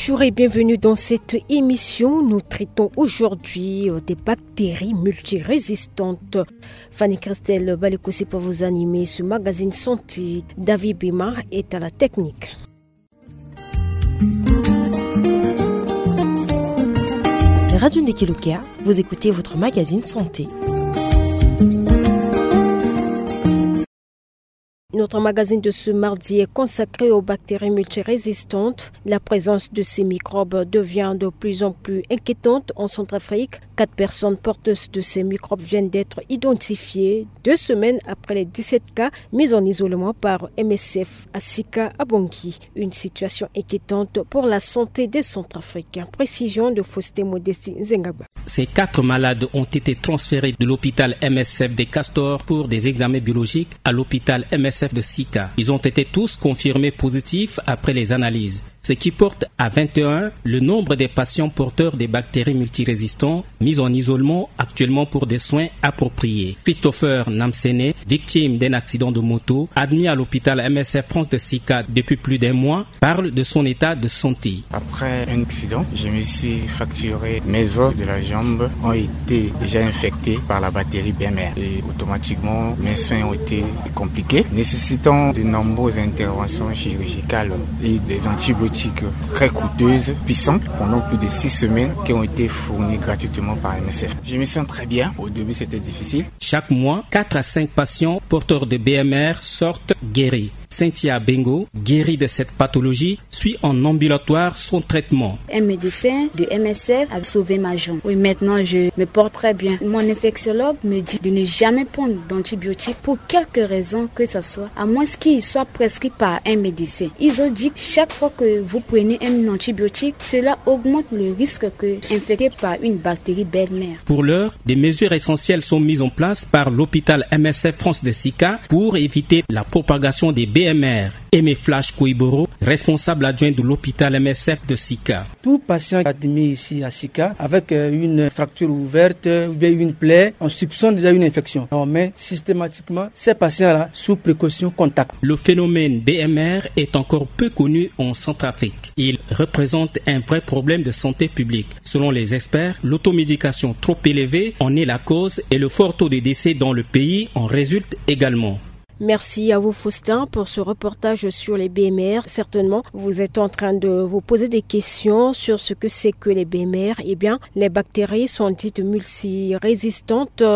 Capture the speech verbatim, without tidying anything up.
Bonjour et bienvenue dans cette émission. Nous traitons aujourd'hui des bactéries multirésistantes. Fanny Christelle Balekossi pour vous animer ce magazine santé. David Bima est à la technique. Radio Ndekelukia, vous écoutez votre magazine santé. Notre magazine de ce mardi est consacré aux bactéries multirésistantes. La présence de ces microbes devient de plus en plus inquiétante en Centrafrique. Quatre personnes porteuses de ces microbes viennent d'être identifiées deux semaines après les dix-sept cas mis en isolement par M S F à Sika à Bangui. Une situation inquiétante pour la santé des Centrafricains. Précision de Faustin Modesti Zengaba. Ces quatre malades ont été transférés de l'hôpital M S F des Castors pour des examens biologiques à l'hôpital M S F de Sika. Ils ont été tous confirmés positifs après les analyses, ce qui porte à vingt et un le nombre des patients porteurs des bactéries multirésistants mis en isolement actuellement pour des soins appropriés. Christopher Namsene, victime d'un accident de moto, admis à l'hôpital M S F France de Sika depuis plus d'un mois, parle de son état de santé. Après un accident, je me suis fracturé. Mes os de la jambe ont été déjà infectés par la bactérie B M R et automatiquement mes soins ont été compliqués, nécessitant de nombreuses interventions chirurgicales et des antibiotiques très coûteuses, puissantes, pendant plus de six semaines qui ont été fournies gratuitement par M S F. Je me sens très bien. Au début, c'était difficile. Chaque mois, quatre à cinq patients porteurs de B M R sortent guéris. Cynthia Bengo, guérie de cette pathologie, suit en ambulatoire son traitement. Un médecin de M S F a sauvé ma jambe. Oui, maintenant, je me porte très bien. Mon infectiologue me dit de ne jamais prendre d'antibiotiques pour quelque raison que ce soit, à moins qu'il soit prescrit par un médecin. Ils ont dit que chaque fois que vous prenez un antibiotique, cela augmente le risque que infecté par une bactérie B M R. Pour l'heure, des mesures essentielles sont mises en place par l'hôpital M S F France de Sika pour éviter la propagation des B M R. Aimé Flash Kouiboro, responsable adjoint de l'hôpital M S F de Sika. Tout patient admis ici à Sika avec une fracture ouverte ou bien une plaie, on soupçonne déjà une infection. On met systématiquement ces patients-là sous précaution contact. Le phénomène B M R est encore peu connu en Centrafrique. Il représente un vrai problème de santé publique. Selon les experts, l'automédication trop élevée en est la cause et le fort taux de décès dans le pays en résulte également. Merci à vous Faustin pour ce reportage sur les B M R. Certainement, vous êtes en train de vous poser des questions sur ce que c'est que les B M R. Eh bien, les bactéries sont dites multirésistantes.